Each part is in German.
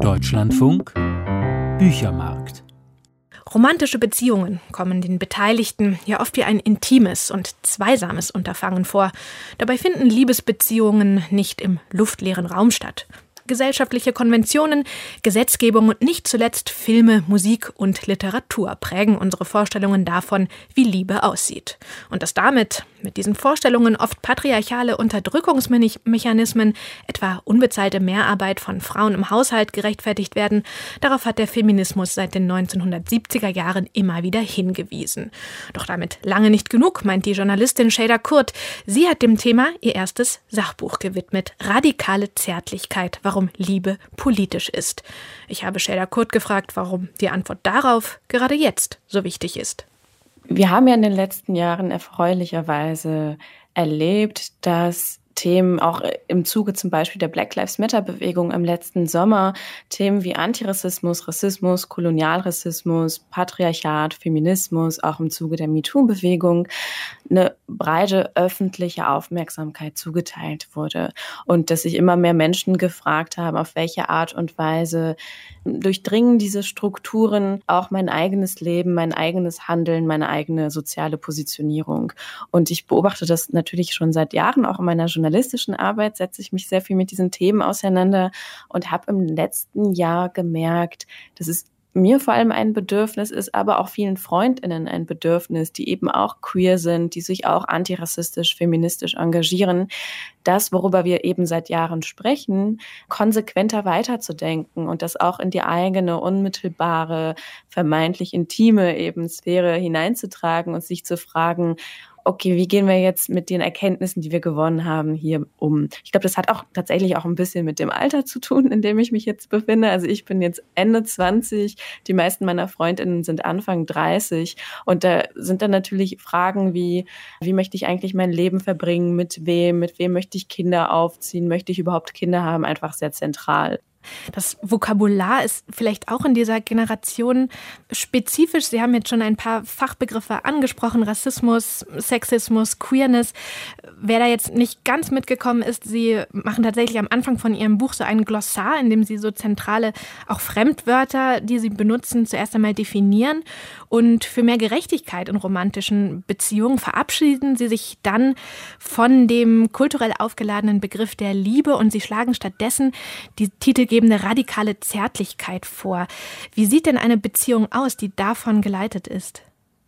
Deutschlandfunk Büchermarkt. Romantische Beziehungen kommen den Beteiligten ja oft wie ein intimes und zweisames Unterfangen vor. Dabei finden Liebesbeziehungen nicht im luftleeren Raum statt. Gesellschaftliche Konventionen, Gesetzgebung und nicht zuletzt Filme, Musik und Literatur prägen unsere Vorstellungen davon, wie Liebe aussieht. Und dass damit, mit diesen Vorstellungen oft patriarchale Unterdrückungsmechanismen, etwa unbezahlte Mehrarbeit von Frauen im Haushalt gerechtfertigt werden, darauf hat der Feminismus seit den 1970er Jahren immer wieder hingewiesen. Doch damit lange nicht genug, meint die Journalistin Şeyda Kurt. Sie hat dem Thema ihr erstes Sachbuch gewidmet, Radikale Zärtlichkeit, warum Liebe politisch ist. Ich habe Şeyda Kurt gefragt, warum die Antwort darauf gerade jetzt so wichtig ist. Wir haben ja in den letzten Jahren erfreulicherweise erlebt, dass Themen auch im Zuge zum Beispiel der Black Lives Matter-Bewegung im letzten Sommer, Themen wie Antirassismus, Rassismus, Kolonialrassismus, Patriarchat, Feminismus, auch im Zuge der MeToo-Bewegung, eine breite öffentliche Aufmerksamkeit zugeteilt wurde. Und dass sich immer mehr Menschen gefragt haben, auf welche Art und Weise durchdringen diese Strukturen auch mein eigenes Leben, mein eigenes Handeln, meine eigene soziale Positionierung. Und ich beobachte das natürlich schon seit Jahren, auch in meiner journalistischen Arbeit setze ich mich sehr viel mit diesen Themen auseinander und habe im letzten Jahr gemerkt, dass es mir vor allem ein Bedürfnis ist, aber auch vielen FreundInnen ein Bedürfnis, die eben auch queer sind, die sich auch antirassistisch, feministisch engagieren, das, worüber wir eben seit Jahren sprechen, konsequenter weiterzudenken und das auch in die eigene, unmittelbare, vermeintlich intime eben Sphäre hineinzutragen und sich zu fragen, okay, wie gehen wir jetzt mit den Erkenntnissen, die wir gewonnen haben, hier um? Ich glaube, das hat auch tatsächlich auch ein bisschen mit dem Alter zu tun, in dem ich mich jetzt befinde. Also ich bin jetzt Ende 20, die meisten meiner FreundInnen sind Anfang 30 und da sind dann natürlich Fragen wie möchte ich eigentlich mein Leben verbringen, mit wem möchte ich Kinder aufziehen, möchte ich überhaupt Kinder haben, einfach sehr zentral. Das Vokabular ist vielleicht auch in dieser Generation spezifisch. Sie haben jetzt schon ein paar Fachbegriffe angesprochen, Rassismus, Sexismus, Queerness. Wer da jetzt nicht ganz mitgekommen ist, Sie machen tatsächlich am Anfang von Ihrem Buch so ein Glossar, in dem Sie so zentrale, auch Fremdwörter, die Sie benutzen, zuerst einmal definieren. Und für mehr Gerechtigkeit in romantischen Beziehungen verabschieden Sie sich dann von dem kulturell aufgeladenen Begriff der Liebe und Sie schlagen stattdessen die titelgebende radikale Zärtlichkeit vor. Wie sieht denn eine Beziehung aus, die davon geleitet ist?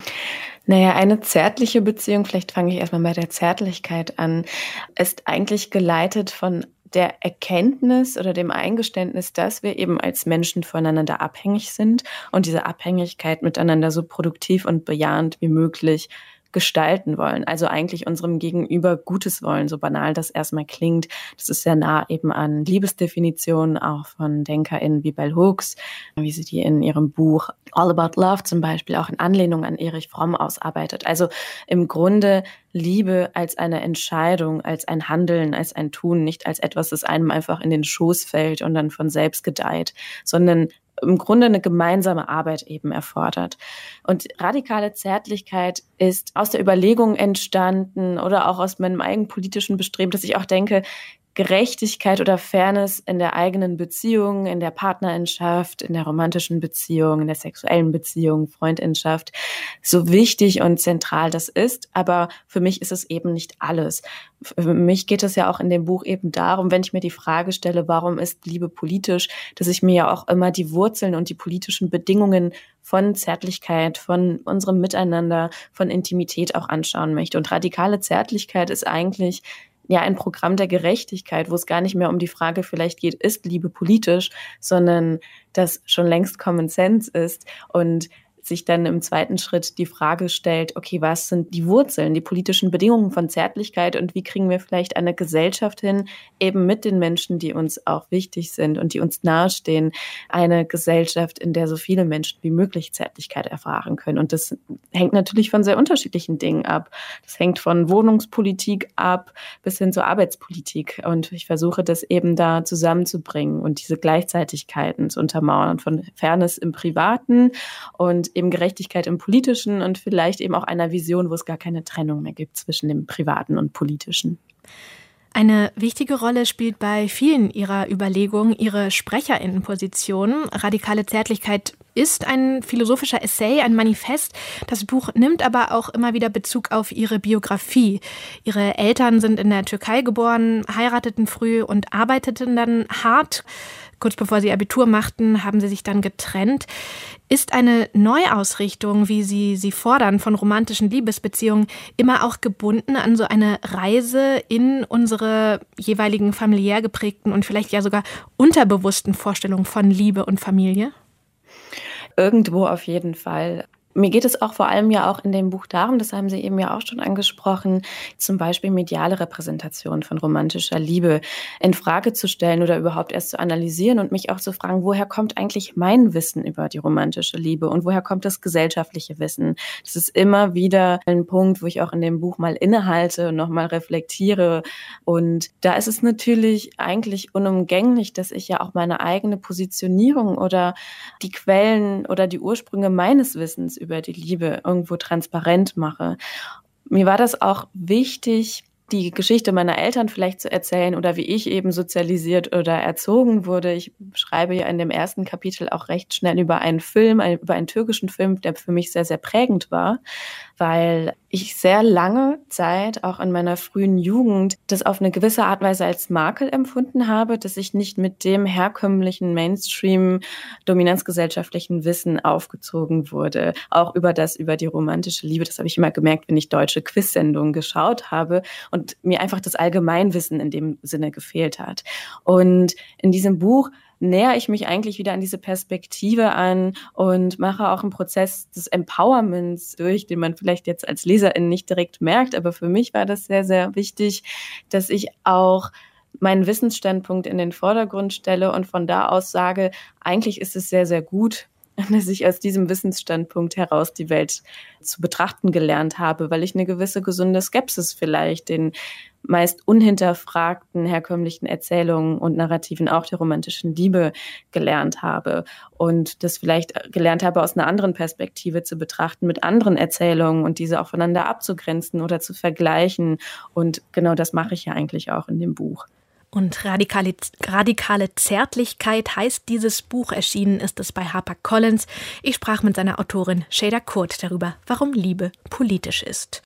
Naja, eine zärtliche Beziehung, vielleicht fange ich erstmal bei der Zärtlichkeit an, ist eigentlich geleitet von der Erkenntnis oder dem Eingeständnis, dass wir eben als Menschen voneinander abhängig sind und diese Abhängigkeit miteinander so produktiv und bejahend wie möglich gestalten wollen. Also eigentlich unserem Gegenüber Gutes wollen, so banal das erstmal klingt. Das ist sehr nah eben an Liebesdefinitionen, auch von DenkerInnen wie Bell Hooks, wie sie die in ihrem Buch All About Love zum Beispiel auch in Anlehnung an Erich Fromm ausarbeitet. Also im Grunde Liebe als eine Entscheidung, als ein Handeln, als ein Tun, nicht als etwas, das einem einfach in den Schoß fällt und dann von selbst gedeiht, sondern im Grunde eine gemeinsame Arbeit eben erfordert. Und radikale Zärtlichkeit ist aus der Überlegung entstanden oder auch aus meinem eigenen politischen Bestreben, dass ich auch denke, Gerechtigkeit oder Fairness in der eigenen Beziehung, in der Partnerschaft, in der romantischen Beziehung, in der sexuellen Beziehung, Freundschaft, so wichtig und zentral das ist. Aber für mich ist es eben nicht alles. Für mich geht es ja auch in dem Buch eben darum, wenn ich mir die Frage stelle, warum ist Liebe politisch, dass ich mir ja auch immer die Wurzeln und die politischen Bedingungen von Zärtlichkeit, von unserem Miteinander, von Intimität auch anschauen möchte. Und radikale Zärtlichkeit ist eigentlich ja ein Programm der Gerechtigkeit, wo es gar nicht mehr um die Frage vielleicht geht, ist Liebe politisch, sondern das schon längst Common Sense ist und sich dann im zweiten Schritt die Frage stellt, okay, was sind die Wurzeln, die politischen Bedingungen von Zärtlichkeit und wie kriegen wir vielleicht eine Gesellschaft hin, eben mit den Menschen, die uns auch wichtig sind und die uns nahestehen, eine Gesellschaft, in der so viele Menschen wie möglich Zärtlichkeit erfahren können. Und das hängt natürlich von sehr unterschiedlichen Dingen ab. Das hängt von Wohnungspolitik ab bis hin zur Arbeitspolitik. Und ich versuche das eben da zusammenzubringen und diese Gleichzeitigkeiten zu untermauern von Fairness im Privaten und eben Gerechtigkeit im Politischen und vielleicht eben auch einer Vision, wo es gar keine Trennung mehr gibt zwischen dem Privaten und Politischen. Eine wichtige Rolle spielt bei vielen ihrer Überlegungen ihre SprecherInnenposition. Radikale Zärtlichkeit ist ein philosophischer Essay, ein Manifest. Das Buch nimmt aber auch immer wieder Bezug auf ihre Biografie. Ihre Eltern sind in der Türkei geboren, heirateten früh und arbeiteten dann hart. Kurz bevor sie Abitur machten, haben sie sich dann getrennt. Ist eine Neuausrichtung, wie sie fordern, von romantischen Liebesbeziehungen immer auch gebunden an so eine Reise in unsere jeweiligen familiär geprägten und vielleicht ja sogar unterbewussten Vorstellungen von Liebe und Familie? Irgendwo auf jeden Fall. Mir geht es auch vor allem ja auch in dem Buch darum, das haben Sie eben ja auch schon angesprochen, zum Beispiel mediale Repräsentation von romantischer Liebe in Frage zu stellen oder überhaupt erst zu analysieren und mich auch zu fragen, woher kommt eigentlich mein Wissen über die romantische Liebe und woher kommt das gesellschaftliche Wissen? Das ist immer wieder ein Punkt, wo ich auch in dem Buch mal innehalte und nochmal reflektiere. Und da ist es natürlich eigentlich unumgänglich, dass ich ja auch meine eigene Positionierung oder die Quellen oder die Ursprünge meines Wissens über die Liebe irgendwo transparent mache. Mir war das auch wichtig, die Geschichte meiner Eltern vielleicht zu erzählen oder wie ich eben sozialisiert oder erzogen wurde. Ich schreibe ja in dem ersten Kapitel auch recht schnell über einen Film, über einen türkischen Film, der für mich sehr, sehr prägend war, weil ich sehr lange Zeit, auch in meiner frühen Jugend, das auf eine gewisse Art und Weise als Makel empfunden habe, dass ich nicht mit dem herkömmlichen Mainstream-dominanzgesellschaftlichen Wissen aufgezogen wurde. Auch über die romantische Liebe. Das habe ich immer gemerkt, wenn ich deutsche Quiz-Sendungen geschaut habe und mir einfach das Allgemeinwissen in dem Sinne gefehlt hat. Und in diesem Buch nähere ich mich eigentlich wieder an diese Perspektive an und mache auch einen Prozess des Empowerments durch, den man vielleicht jetzt als Leserin nicht direkt merkt. Aber für mich war das sehr, sehr wichtig, dass ich auch meinen Wissensstandpunkt in den Vordergrund stelle und von da aus sage, eigentlich ist es sehr, sehr gut, dass ich aus diesem Wissensstandpunkt heraus die Welt zu betrachten gelernt habe, weil ich eine gewisse gesunde Skepsis vielleicht den meist unhinterfragten herkömmlichen Erzählungen und Narrativen auch der romantischen Liebe gelernt habe und das vielleicht gelernt habe, aus einer anderen Perspektive zu betrachten, mit anderen Erzählungen und diese auch voneinander abzugrenzen oder zu vergleichen. Und genau das mache ich ja eigentlich auch in dem Buch. Und radikale Zärtlichkeit heißt dieses Buch. Erschienen ist es bei HarperCollins. Ich sprach mit seiner Autorin Şeyda Kurt darüber, warum Liebe politisch ist.